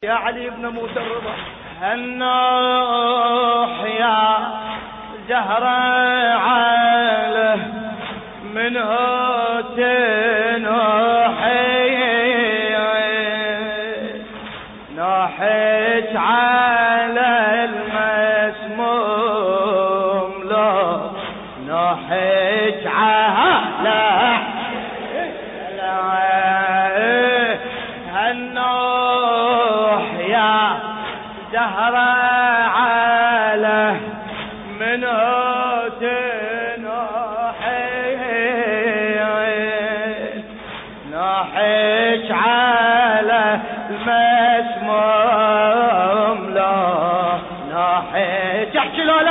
يا علي بن موسى الرضا النوح يا زهر عاله منه تنوحي نوحت على المسموم لو نوحت على النوح يا زهر عاله منه تنوحي نوحت على المسموم لا نوحت احكي له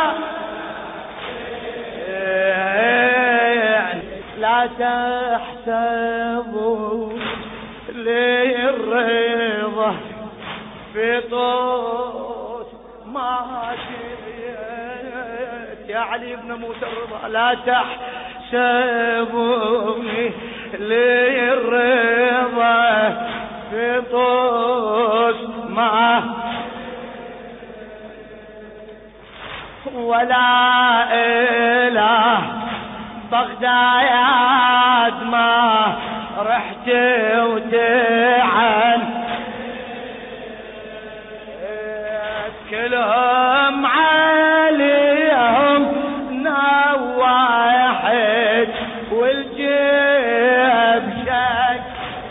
لا تحسبوا للرضا في طوس ما جيت يا علي بن موسى الرضا لا تحسبوني للرضا في طوس ما ولا إله بغداد ما رحت وتعن كلهم عليهم نواحد والجيب شك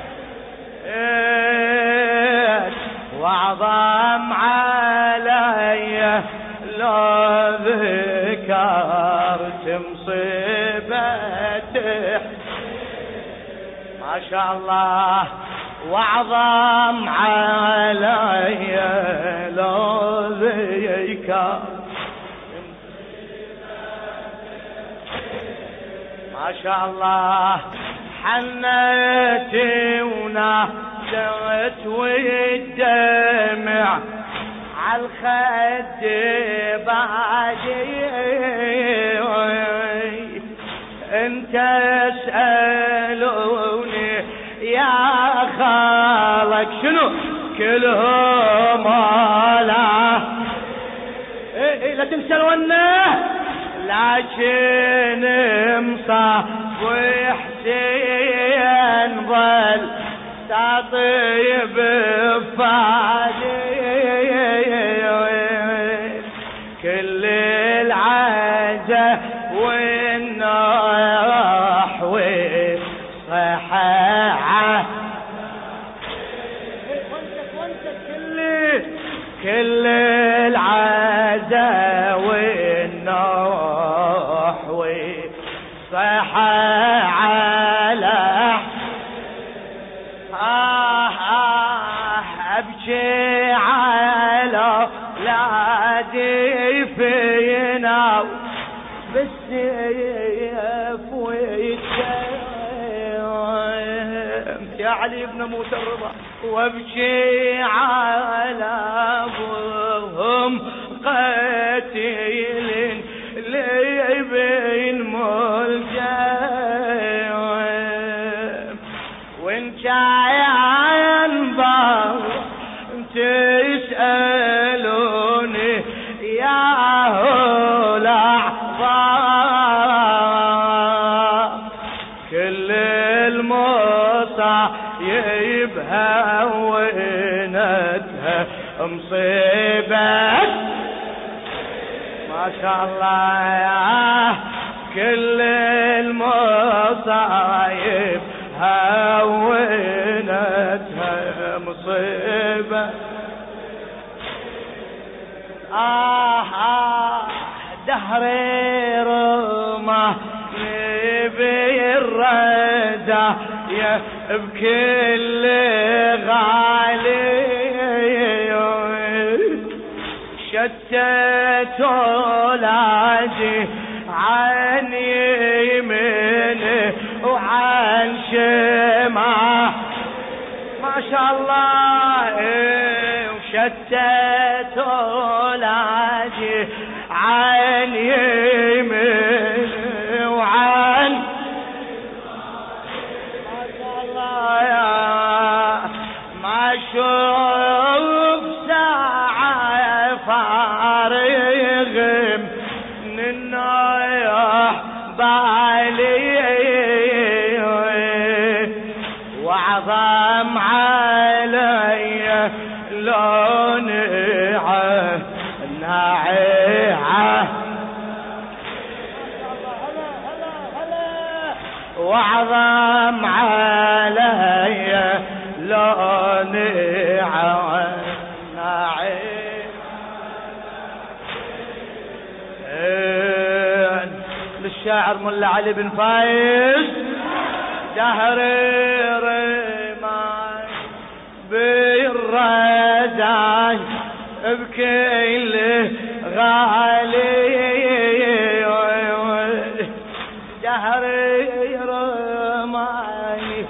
وعظم علي لو ذكرت مصيبته ما شاء الله وعظم علي لو ذكرت ما شاء الله حنتي ونادت والدمع عالخد بعدي انت اسألوني يا خالك شنو كلهم لا لا تنسى الونه لكن مصاب حسين ظل تطيب فادي كل العزة والنوح والصحة كل العزة والنوح والصحة على أبكي على ولادي فينا بالسيف والسيف يا علي بن موسى الرضا وابكي على ابوهم قتيل لبين ملجم وان كان بار تسألوني يا الأعضاء كل المصايب هونتها مصيبة ما شاء الله يا كل المصايب هونتها مصيبة دهري رمى نبي الردى يا بكل غالي شتت ولادي عن يميني وعن شمال ما شاء الله وشتت ولادي عن يميني وعن ما شاء الله يا ما شاء لوني ناعي وعظم علي لوني ناعي للشاعر ملا علي بن فايز دهري رماي بالرداي بكل غالي دهري رماي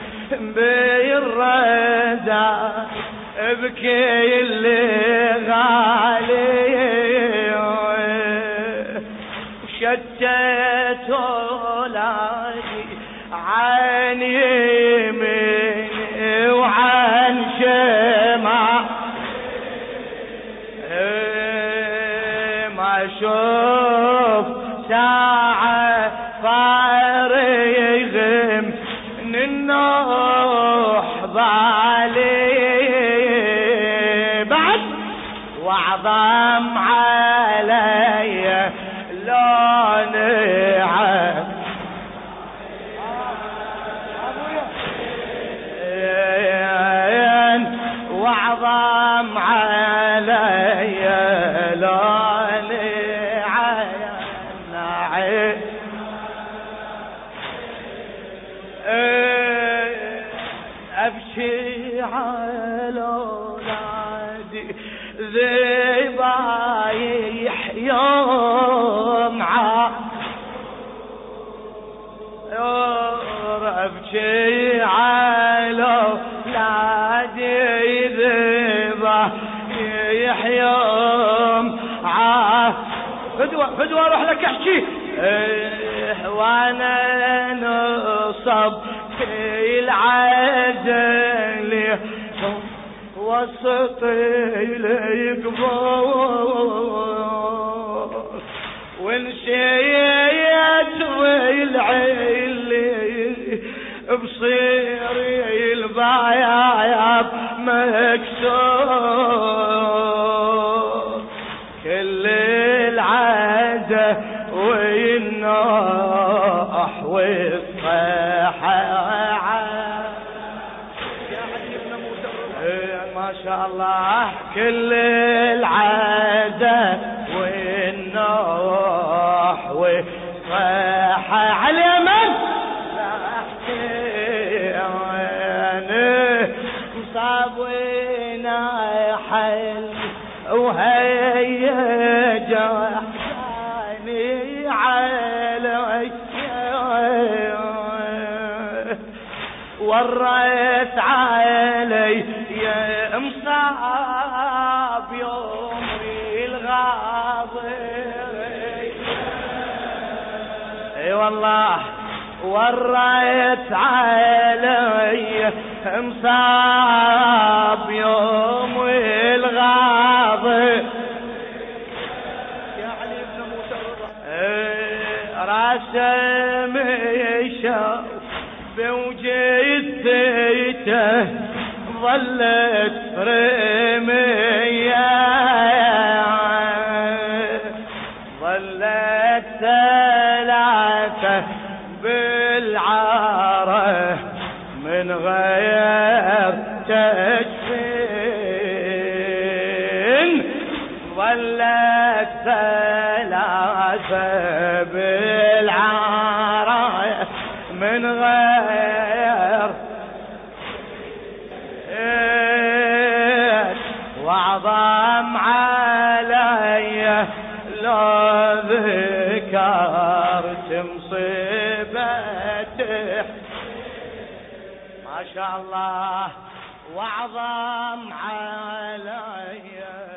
بالرداي بكل غالي شتت ولادي عن يميني وعن شمال ما اشوف ساعة فارغ من النوح بالي بعد وعظم علي لوني وعظم علي لوني ناعي ابكي على اولادي ذبايح يوم ابكي على اولادي ذبايح يوم فدوى اروح لك احكي وانا نصب في العدل وسط القبور ونسيت والعلي بصيري البياض مكسور كل العادة والنوح والصحة ما شاء الله كل العادة والنوح والصحة على اليمن مصابونا حل وهي جحاني علي وريت علي يا مصاب يومي الغاضب اي والله وريت علي مصاب يومي الغاضب يا علي بن موسى راسم شاف بوجدته ظلت رمية ظلت ثلاثة بالعارة من غير تجفين ظلت ثلاثة بالعارة من غير وعظم علي لو ذكرت مصيبته ما شاء الله وعظم علي